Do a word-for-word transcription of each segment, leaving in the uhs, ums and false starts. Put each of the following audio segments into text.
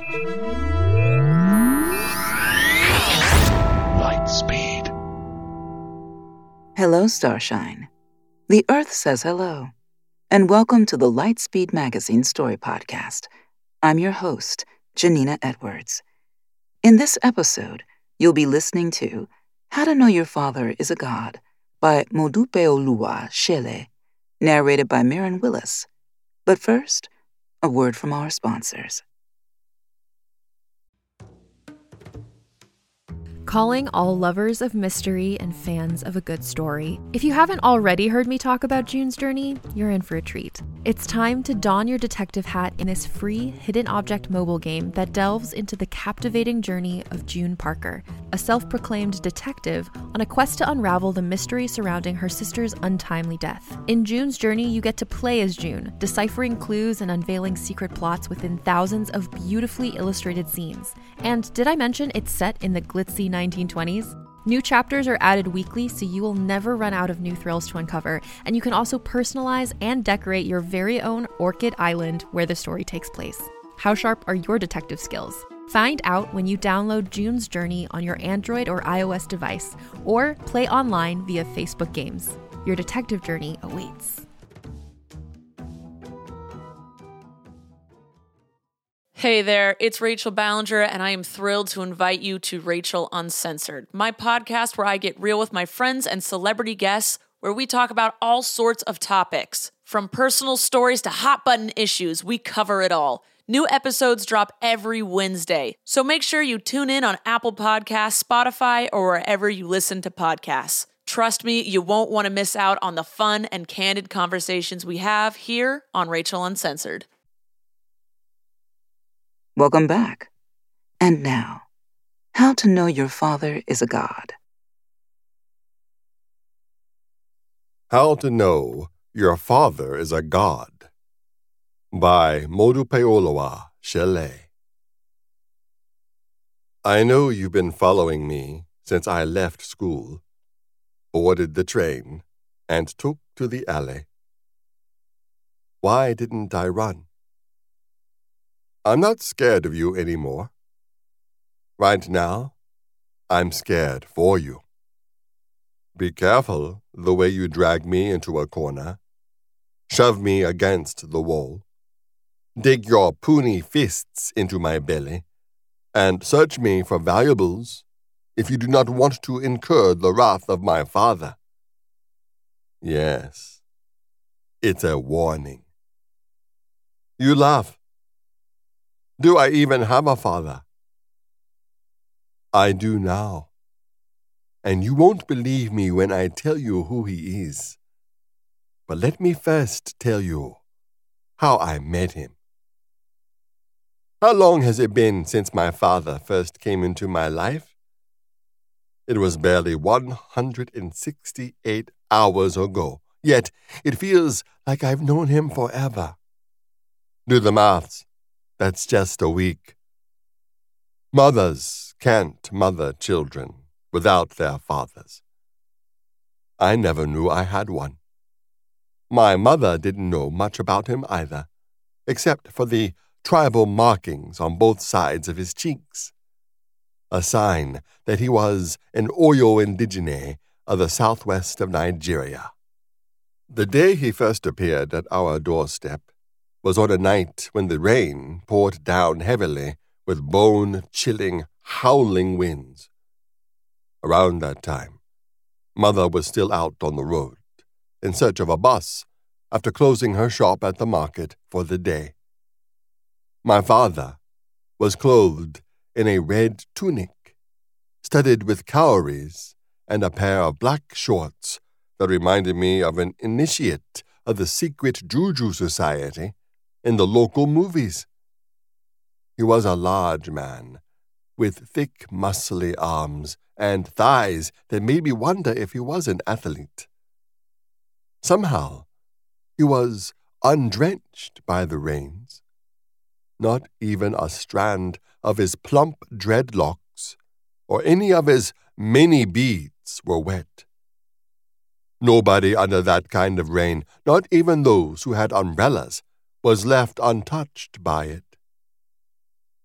Lightspeed. Hello, Starshine. The Earth says hello, and welcome to the Lightspeed Magazine Story Podcast. I'm your host, Janina Edwards. In this episode, you'll be listening to How to Know Your Father is a God by Modupeolua Shele, narrated by Maren Willis. But first, a word from our sponsors. Calling all lovers of mystery and fans of a good story. If you haven't already heard me talk about June's Journey, you're in for a treat. It's time to don your detective hat in this free hidden object mobile game that delves into the captivating journey of June Parker, a self-proclaimed detective on a quest to unravel the mystery surrounding her sister's untimely death. In June's Journey, you get to play as June, deciphering clues and unveiling secret plots within thousands of beautifully illustrated scenes. And did I mention it's set in the glitzy nineteen twenties? New chapters are added weekly, so you will never run out of new thrills to uncover, and you can also personalize and decorate your very own Orchid Island where the story takes place. How sharp are your detective skills? Find out when you download June's Journey on your Android or iOS device, or play online via Facebook Games. Your detective journey awaits. Hey there, it's Rachel Ballinger, and I am thrilled to invite you to Rachel Uncensored, my podcast where I get real with my friends and celebrity guests, where we talk about all sorts of topics. From personal stories to hot-button issues, we cover it all. New episodes drop every Wednesday, so make sure you tune in on Apple Podcasts, Spotify, or wherever you listen to podcasts. Trust me, you won't want to miss out on the fun and candid conversations we have here on Rachel Uncensored. Welcome back. And now, How to Know Your Father is a God. How to Know Your Father is a God by Modupeolua Shele. I know you've been following me since I left school, boarded the train, and took to the alley. Why didn't I run? I'm not scared of you anymore. Right now, I'm scared for you. Be careful the way you drag me into a corner, shove me against the wall, dig your puny fists into my belly, and search me for valuables if you do not want to incur the wrath of my father. Yes, it's a warning. You laugh. Do I even have a father? I do now. And you won't believe me when I tell you who he is. But let me first tell you how I met him. How long has it been since my father first came into my life? It was barely one hundred sixty-eight hours ago, yet it feels like I've known him forever. Do the maths. That's just a week. Mothers can't mother children without their fathers. I never knew I had one. My mother didn't know much about him either, except for the tribal markings on both sides of his cheeks, a sign that he was an Oyo indigene of the southwest of Nigeria. The day he first appeared at our doorstep was on a night when the rain poured down heavily with bone-chilling, howling winds. Around that time, Mother was still out on the road, in search of a bus, after closing her shop at the market for the day. My father was clothed in a red tunic, studded with cowries, and a pair of black shorts that reminded me of an initiate of the secret Juju Society in the local movies. He was a large man, with thick, muscly arms and thighs that made me wonder if he was an athlete. Somehow, he was undrenched by the rains. Not even a strand of his plump dreadlocks or any of his many beads were wet. Nobody under that kind of rain, not even those who had umbrellas, was left untouched by it.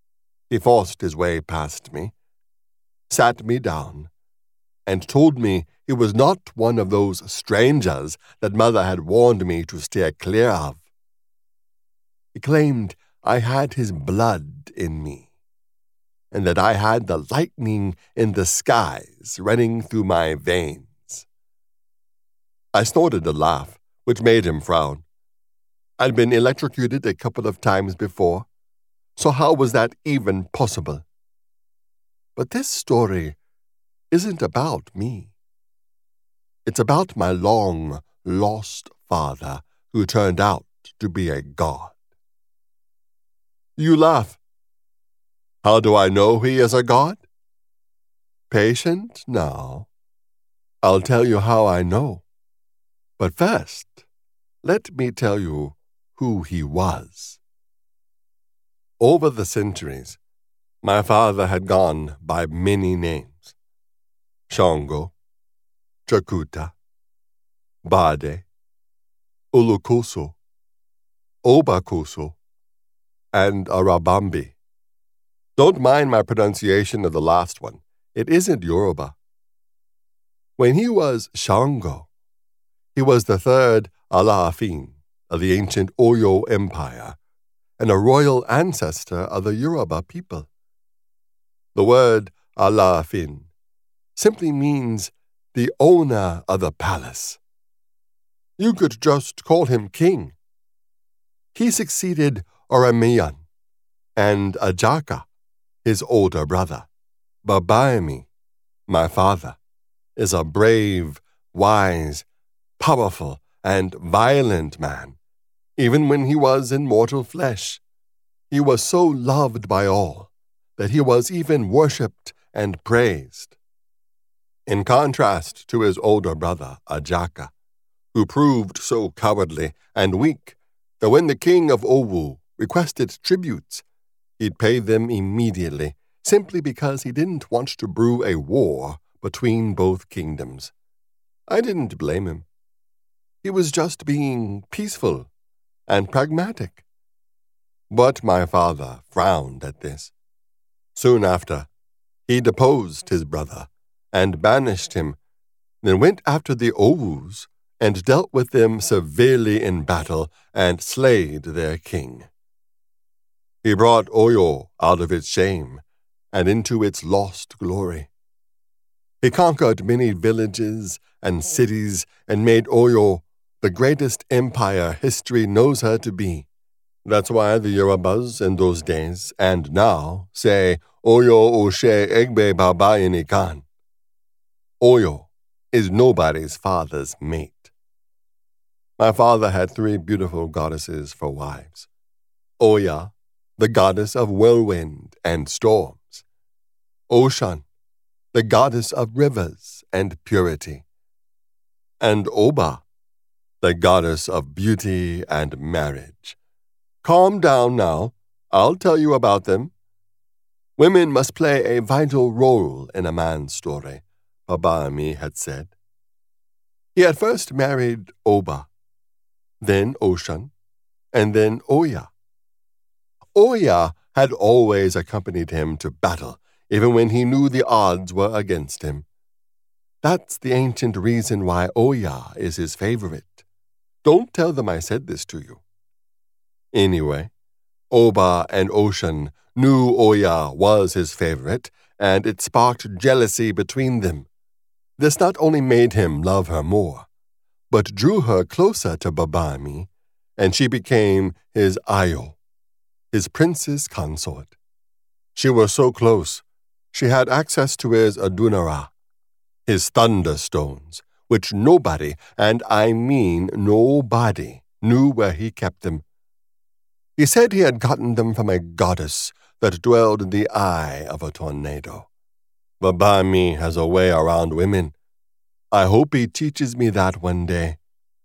He forced his way past me, sat me down, and told me he was not one of those strangers that Mother had warned me to steer clear of. He claimed I had his blood in me, and that I had the lightning in the skies running through my veins. I snorted a laugh, which made him frown. I'd been electrocuted a couple of times before, so how was that even possible? But this story isn't about me. It's about my long-lost father who turned out to be a god. You laugh. How do I know he is a god? Patient now. I'll tell you how I know. But first, let me tell you who he was. Over the centuries, my father had gone by many names. Shango, Chakuta, Bade, Ulukuso, Obakuso, and Arabambi. Don't mind my pronunciation of the last one. It isn't Yoruba. When he was Shango, he was the third Alaafin of the ancient Oyo Empire and a royal ancestor of the Yoruba people. The word Alaafin simply means the owner of the palace. You could just call him king. He succeeded Oromyan and Ajaka, his older brother. Babaemi, my father, is a brave, wise, powerful, and violent man. Even when he was in mortal flesh, he was so loved by all that he was even worshipped and praised. In contrast to his older brother, Ajaka, who proved so cowardly and weak that when the king of Owu requested tributes, he'd pay them immediately, simply because he didn't want to brew a war between both kingdoms. I didn't blame him. He was just being peaceful and pragmatic. But my father frowned at this. Soon after, he deposed his brother and banished him, then went after the Owus and dealt with them severely in battle and slayed their king. He brought Oyo out of its shame and into its lost glory. He conquered many villages and cities and made Oyo the greatest empire history knows her to be. That's why the Yorubas in those days and now say, Oyo Oshe Egbe Babayini Khan. Oyo is nobody's father's mate. My father had three beautiful goddesses for wives. Oya, the goddess of whirlwind and storms. Oshan, the goddess of rivers and purity. And Oba, the goddess of beauty and marriage. Calm down now. I'll tell you about them. Women must play a vital role in a man's story, Babaemi had said. He had first married Oba, then Oshan, and then Oya. Oya had always accompanied him to battle, even when he knew the odds were against him. That's the ancient reason why Oya is his favorite. Don't tell them I said this to you. Anyway, Oba and Oshan knew Oya was his favorite, and it sparked jealousy between them. This not only made him love her more, but drew her closer to Babaemi, and she became his Ayo, his princess consort. She was so close, she had access to his Adunara, his thunderstones, which nobody, and I mean nobody, knew where he kept them. He said he had gotten them from a goddess that dwelled in the eye of a tornado. Babaemi has a way around women. I hope he teaches me that one day.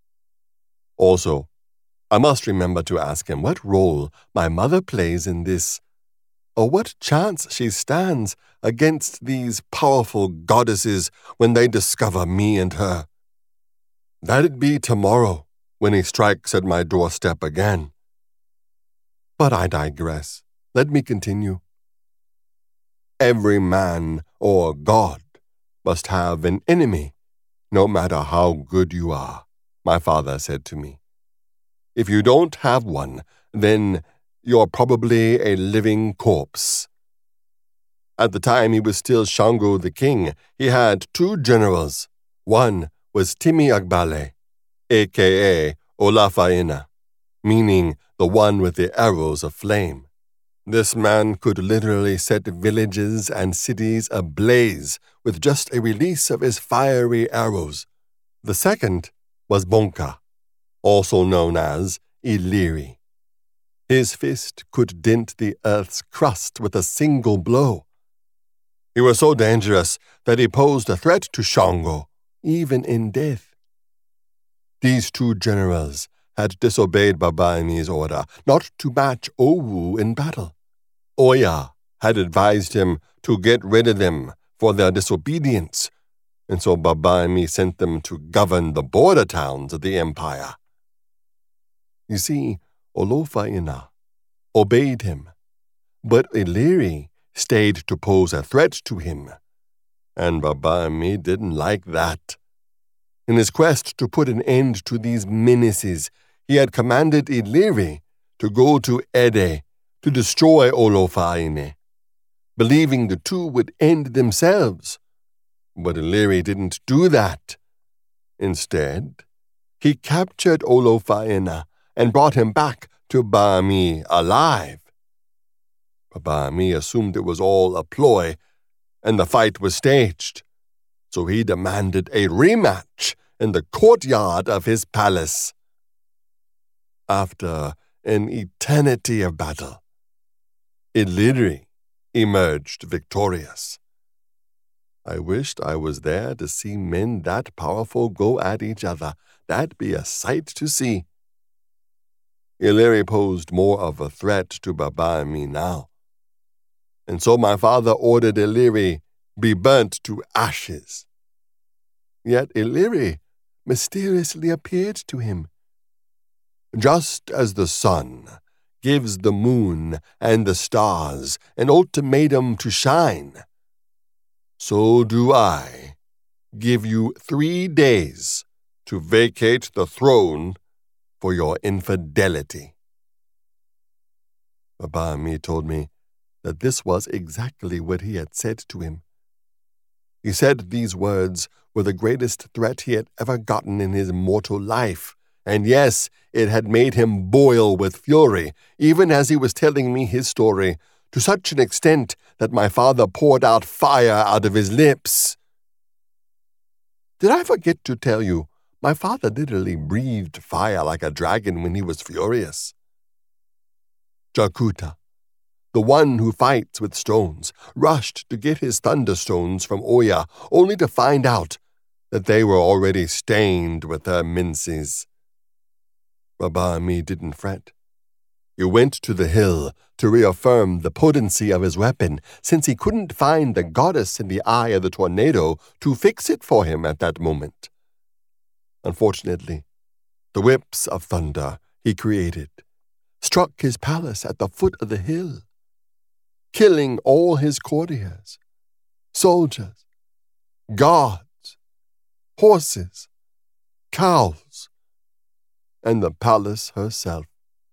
Also, I must remember to ask him what role my mother plays in this, or what chance she stands against these powerful goddesses when they discover me and her. That'd be tomorrow, when he strikes at my doorstep again. But I digress. Let me continue. Every man or god must have an enemy, no matter how good you are, my father said to me. If you don't have one, then you're probably a living corpse. At the time he was still Shango the king, he had two generals. One was Timi Agbale, a k a. Olafaina, meaning the one with the arrows of flame. This man could literally set villages and cities ablaze with just a release of his fiery arrows. The second was Bonka, also known as Iliri. His fist could dent the earth's crust with a single blow. He was so dangerous that he posed a threat to Shango, even in death. These two generals had disobeyed Babaimi's order not to match Owu in battle. Oya had advised him to get rid of them for their disobedience, and so Babaimi sent them to govern the border towns of the empire. You see, Olofaina obeyed him, but Iliri stayed to pose a threat to him, and Babaimi didn't like that. In his quest to put an end to these menaces, he had commanded Iliri to go to Ede to destroy Olofaina, believing the two would end themselves. But Iliri didn't do that. Instead, he captured Olofaina and brought him back to Baami alive. Baami assumed it was all a ploy, and the fight was staged, so he demanded a rematch in the courtyard of his palace. After an eternity of battle, Iliri emerged victorious. I wished I was there to see men that powerful go at each other. That'd be a sight to see. Iliri posed more of a threat to Babaimi now, and so my father ordered Iliri be burnt to ashes. Yet Iliri mysteriously appeared to him. Just as the sun gives the moon and the stars an ultimatum to shine, so do I give you three days to vacate the throne for your infidelity. Babaimi told me that this was exactly what he had said to him. He said these words were the greatest threat he had ever gotten in his mortal life, and yes, it had made him boil with fury, even as he was telling me his story, to such an extent that my father poured out fire out of his lips. Did I forget to tell you, my father literally breathed fire like a dragon when he was furious? Jakuta, the one who fights with stones, rushed to get his thunderstones from Oya, only to find out that they were already stained with her menses. Babaimi didn't fret. He went to the hill to reaffirm the potency of his weapon, since he couldn't find the goddess in the eye of the tornado to fix it for him at that moment. Unfortunately, the whips of thunder he created struck his palace at the foot of the hill, killing all his courtiers, soldiers, guards, horses, cows, and the palace herself.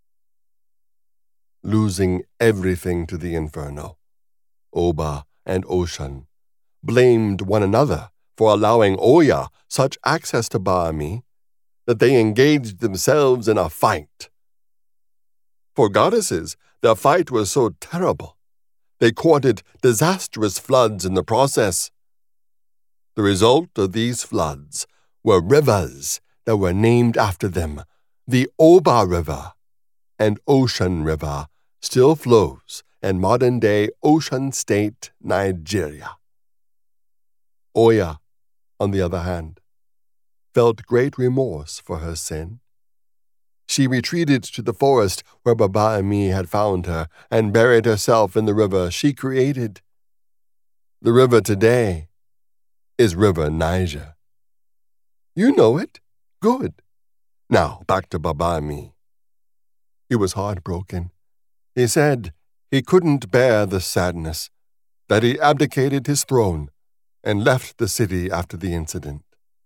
Losing everything to the inferno, Oba and Oshan blamed one another for allowing Oya such access to Baami that they engaged themselves in a fight. For goddesses, their fight was so terrible, they courted disastrous floods in the process. The result of these floods were rivers that were named after them. The Oba River and Ocean River still flows in modern-day Ocean State, Nigeria. Oya, on the other hand, felt great remorse for her sin. She retreated to the forest where Babaimi had found her and buried herself in the river she created. The river today is River Niger. You know it? Good. Now, back to Babaimi. He was heartbroken. He said he couldn't bear the sadness, that he abdicated his throne and left the city after the incident.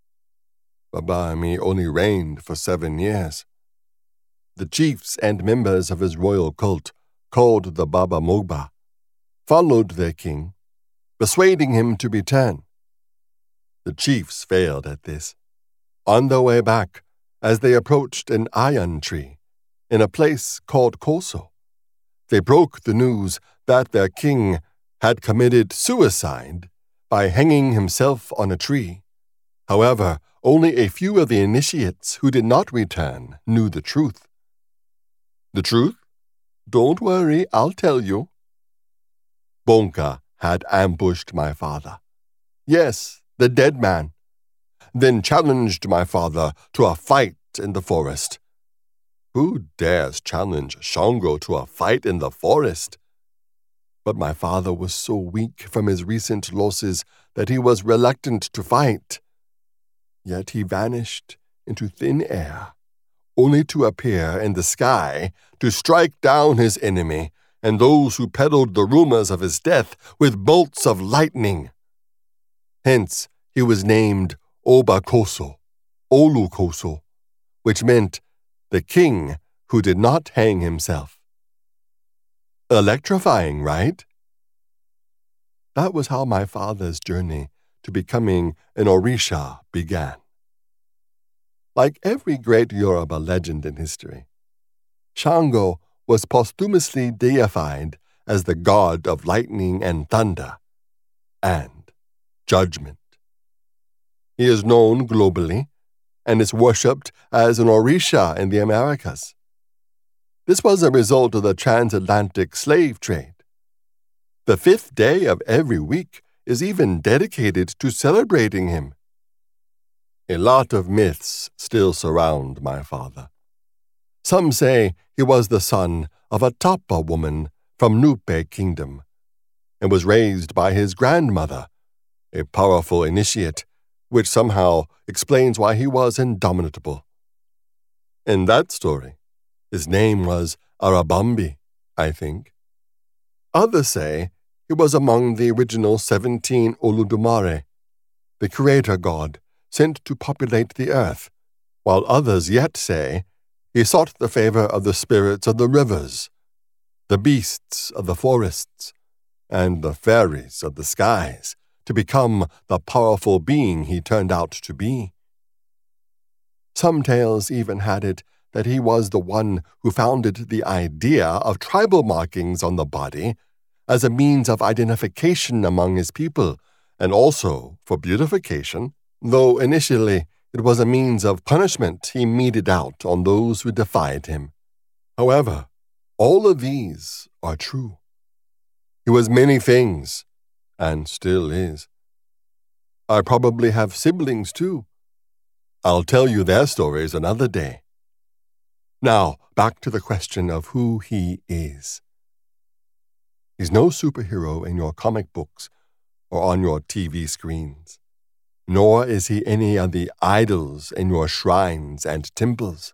Baba Ami only reigned for seven years. The chiefs and members of his royal cult, called the Baba Mogba, followed their king, persuading him to return. The chiefs failed at this. On their way back, as they approached an iron tree in a place called Koso, they broke the news that their king had committed suicide by hanging himself on a tree. However, only a few of the initiates who did not return knew the truth. The truth? Don't worry, I'll tell you. Bonka had ambushed my father. Yes, the dead man. Then challenged my father to a fight in the forest. Who dares challenge Shango to a fight in the forest? But my father was so weak from his recent losses that he was reluctant to fight. Yet he vanished into thin air, only to appear in the sky to strike down his enemy and those who peddled the rumors of his death with bolts of lightning. Hence, he was named Oba Koso, Olu Koso, which meant the king who did not hang himself. Electrifying, right? That was how my father's journey to becoming an Orisha began. Like every great Yoruba legend in history, Shango was posthumously deified as the god of lightning and thunder, and judgment. He is known globally and is worshipped as an Orisha in the Americas. This was a result of the transatlantic slave trade. The fifth day of every week is even dedicated to celebrating him. A lot of myths still surround my father. Some say he was the son of a Tapa woman from Nupe Kingdom and was raised by his grandmother, a powerful initiate, which somehow explains why he was indomitable. In that story, his name was Arabambi, I think. Others say he was among the original seventeen Oludumare, the creator god sent to populate the earth, while others yet say he sought the favor of the spirits of the rivers, the beasts of the forests, and the fairies of the skies to become the powerful being he turned out to be. Some tales even had it that he was the one who founded the idea of tribal markings on the body as a means of identification among his people, and also for beautification, though initially it was a means of punishment he meted out on those who defied him. However, all of these are true. He was many things, and still is. I probably have siblings too. I'll tell you their stories another day. Now, back to the question of who he is. He's no superhero in your comic books or on your T V screens, nor is he any of the idols in your shrines and temples.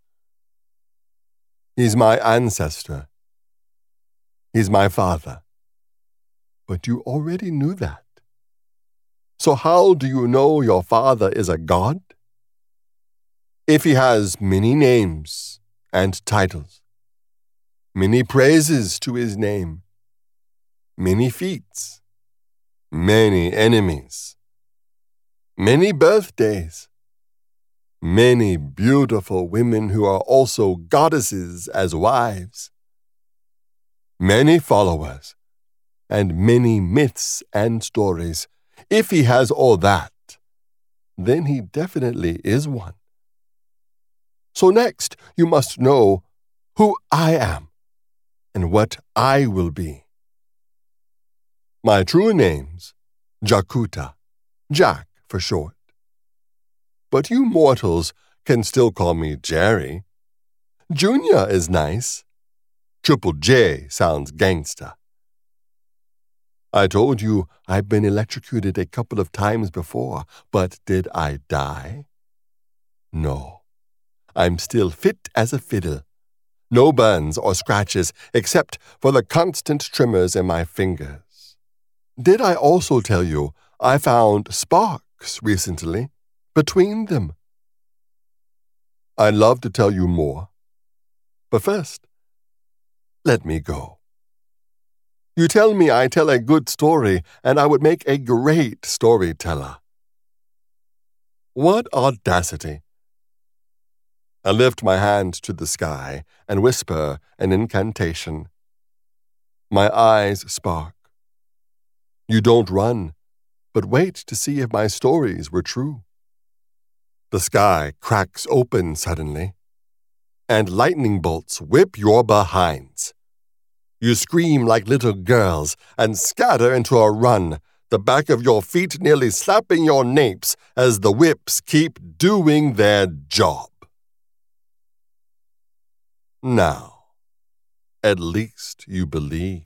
He's my ancestor. He's my father. But you already knew that. So how do you know your father is a god? If he has many names and titles, many praises to his name, many feats, many enemies, many birthdays, many beautiful women who are also goddesses as wives, many followers, and many myths and stories. If he has all that, then he definitely is one. So next, you must know who I am and what I will be. My true name's Jakuta, Jack for short. But you mortals can still call me Jerry. Junior is nice. Triple J sounds gangsta. I told you I've been electrocuted a couple of times before, but did I die? No. I'm still fit as a fiddle. No burns or scratches except for the constant tremors in my fingers. Did I also tell you I found sparks recently between them? I'd love to tell you more, but first, let me go. You tell me I tell a good story, and I would make a great storyteller. What audacity! I lift my hand to the sky and whisper an incantation. My eyes spark. You don't run, but wait to see if my stories were true. The sky cracks open suddenly, and lightning bolts whip your behinds. You scream like little girls and scatter into a run, the back of your feet nearly slapping your napes as the whips keep doing their job. Now, at least you believe.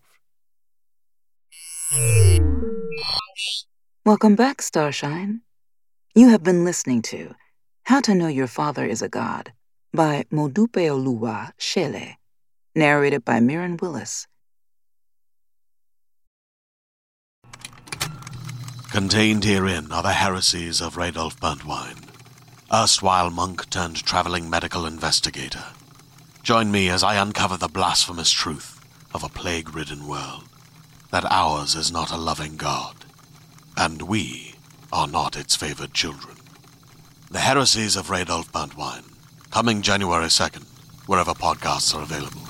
Welcome back, Starshine. You have been listening to How to Know Your Father is a God by Modupeoluwa Shele, narrated by Miriam Willis. Contained herein are the heresies of Radolf Burntwine, erstwhile monk turned traveling medical investigator. Join me as I uncover the blasphemous truth of a plague-ridden world, that ours is not a loving God, and we are not its favored children. The Heresies of Radolf Burntwine, coming January second, wherever podcasts are available.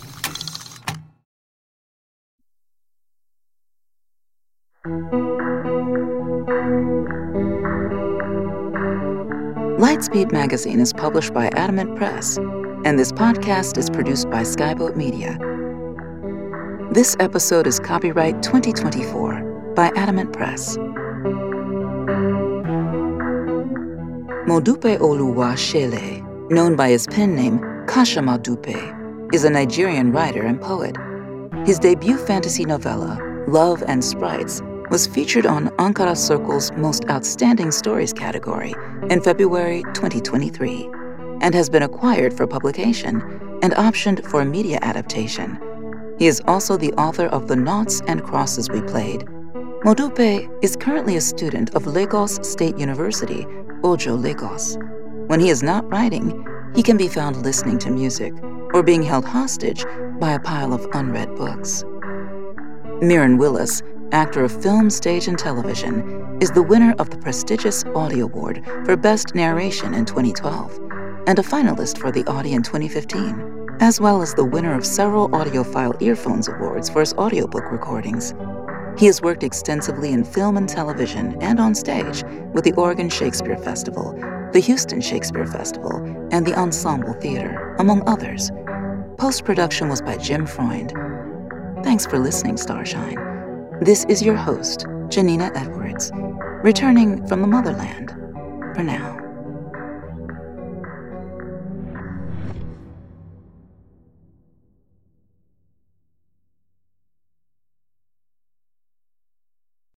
Lightspeed Magazine is published by Adamant Press, and this podcast is produced by Skyboat Media. This episode is copyright twenty twenty-four by Adamant Press. Modupeoluwa Shele, known by his pen name Kasha Modupe, is a Nigerian writer and poet. His debut fantasy novella, Love and Sprites, was featured on Ankara Circle's Most Outstanding Stories category in February twenty twenty-three, and has been acquired for publication and optioned for a media adaptation. He is also the author of The Noughts and Crosses We Played. Modupe is currently a student of Lagos State University, Ojo, Lagos. When he is not writing, he can be found listening to music or being held hostage by a pile of unread books. Miriam Willis, actor of film, stage, and television, is the winner of the prestigious Audie Award for Best Narration in twenty twelve and a finalist for the Audie in twenty fifteen, as well as the winner of several Audiophile Earphones Awards for his audiobook recordings. He has worked extensively in film and television and on stage with the Oregon Shakespeare Festival, the Houston Shakespeare Festival, and the Ensemble Theater, among others. Post-production was by Jim Freund. Thanks for listening, Starshine. This is your host, Janina Edwards, returning from the motherland for now.